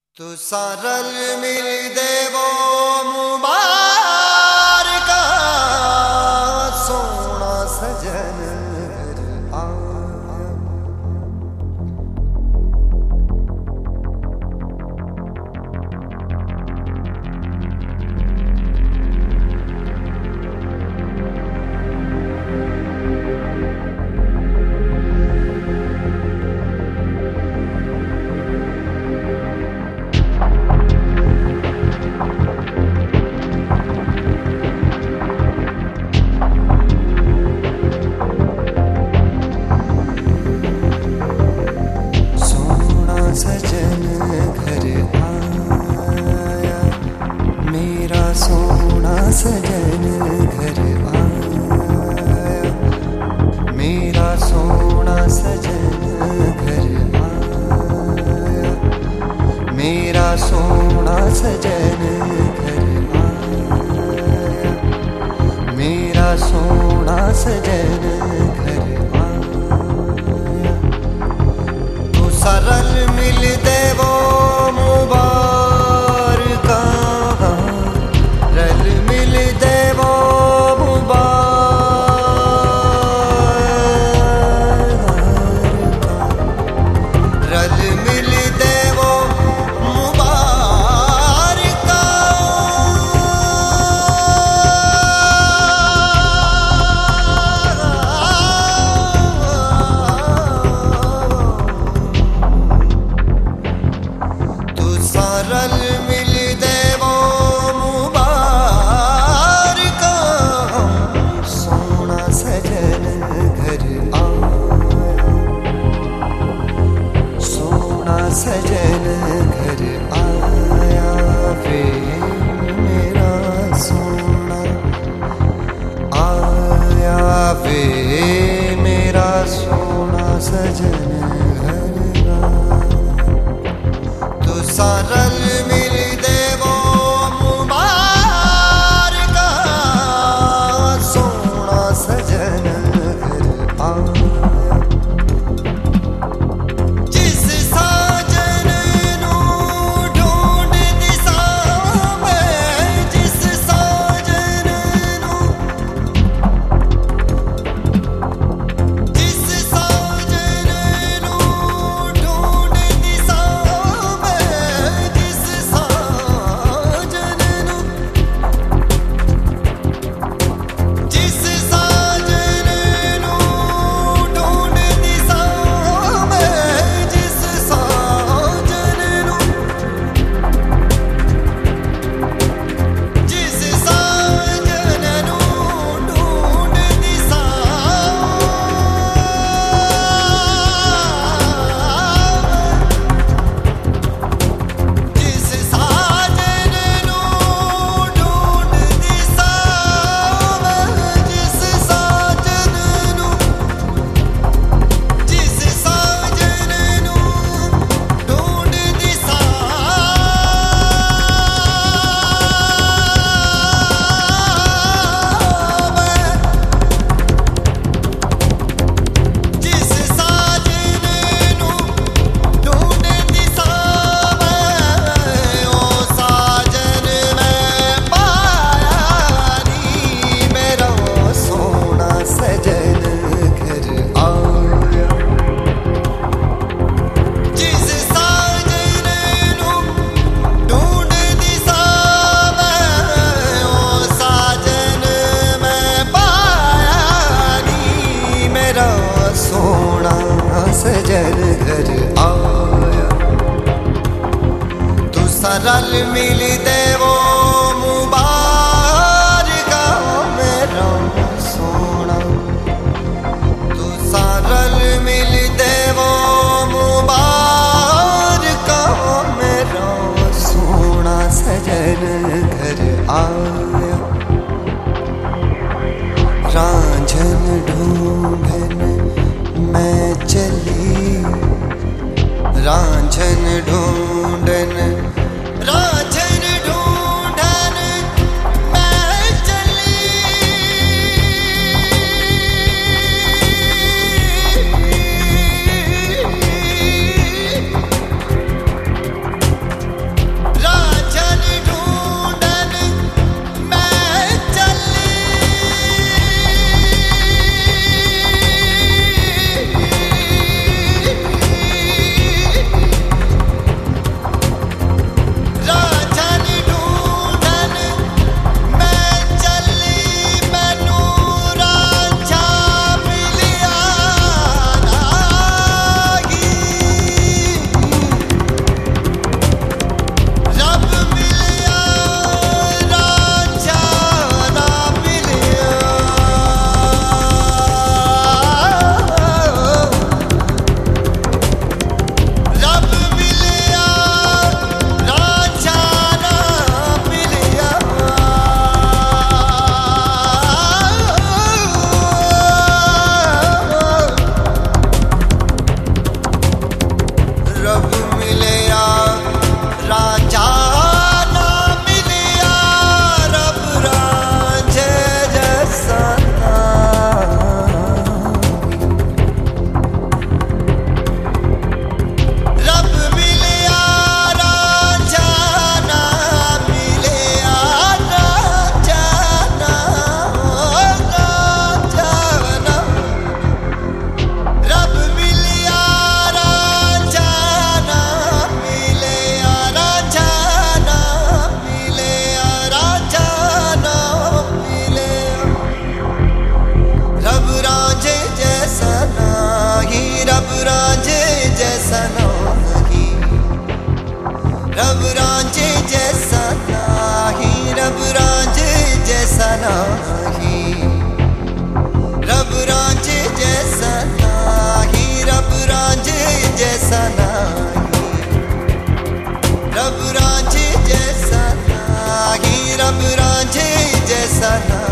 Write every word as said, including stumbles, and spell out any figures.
तू सरल मिल देवो मुबारक सोना सजन सजन घर आया मेरा सोना सजन घर आया मेरा सोना सजन घर आया मेरा सोना सजन घर आया मेरा सोना सजन घर आया तू सरल मिल देवो मुबारक रल मिल देवो मुबारक रल मिल देवो मुबारक सरल मिल देवो मुबारक सोना सजन घर आया सोना सजन घर आया वे मेरा सोना आया वे मेरा सोना सजन घर सरल मिल देवो मुबारक सोना सजन घर आया जिस साजन नू ढूंढ दिसा मैं जिस साजन नू जिस साजन नू ढूंढ दिसा सोना सजन घर आया तू सरल मिल देवो मुबारक मेरा सोना तू सरल मिल देवो मुबारक मेरा सोना सजन घर आया रांझन ढूंढन मैं चली रांझन ढूंढन रांझन ढूंढन रब रांझे जैसा नाही, रब रांझे जैसा नाही, रब रांझे जैसा नाही, रब रांझे जैसा नाही, रब रांझे जैसा नाही, रब रांझे जैसा नाही।